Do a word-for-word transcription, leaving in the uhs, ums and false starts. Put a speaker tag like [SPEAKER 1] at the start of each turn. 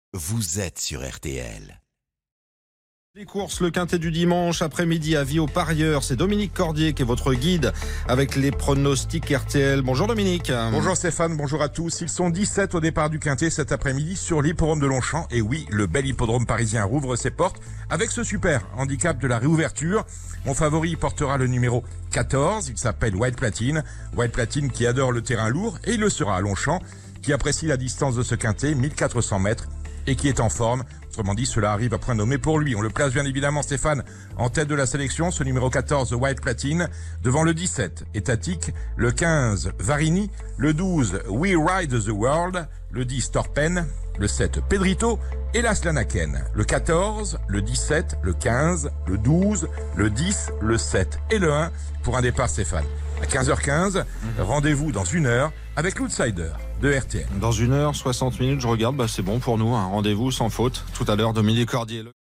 [SPEAKER 1] Vous êtes sur R T L.
[SPEAKER 2] Les courses, le quintet du dimanche après-midi, avis aux parieurs. C'est Dominique Cordier qui est votre guide avec les pronostics R T L. Bonjour Dominique.
[SPEAKER 3] Bonjour Stéphane, bonjour à tous. Ils sont dix-sept au départ du quintet cet après-midi sur l'hippodrome de Longchamp. Et oui, le bel hippodrome parisien rouvre ses portes avec ce super handicap de la réouverture. Mon favori portera le numéro quatorze. Il s'appelle White Platine. White Platine qui adore le terrain lourd et il le sera à Longchamp, qui apprécie la distance de ce quintet, mille quatre cents mètres, et qui est en forme. Autrement dit, cela arrive à point nommé pour lui. On le place bien évidemment, Stéphane, en tête de la sélection, ce numéro quatorze, White Platine, devant le dix-sept, Étatique, le quinze, Varini, le douze, We Ride the World, le dix, Torpen, le sept, Pedrito, et la Slanaken. Le quatorze, le dix-sept, le quinze, le douze, le dix, le sept et le un pour un départ, Stéphane. À quinze heures quinze, rendez-vous dans une heure avec l'Outsider de R T L.
[SPEAKER 2] Dans une heure, soixante minutes, je regarde, bah c'est bon pour nous, un rendez-vous sans faute. Tout à l'heure, Dominique Cordier.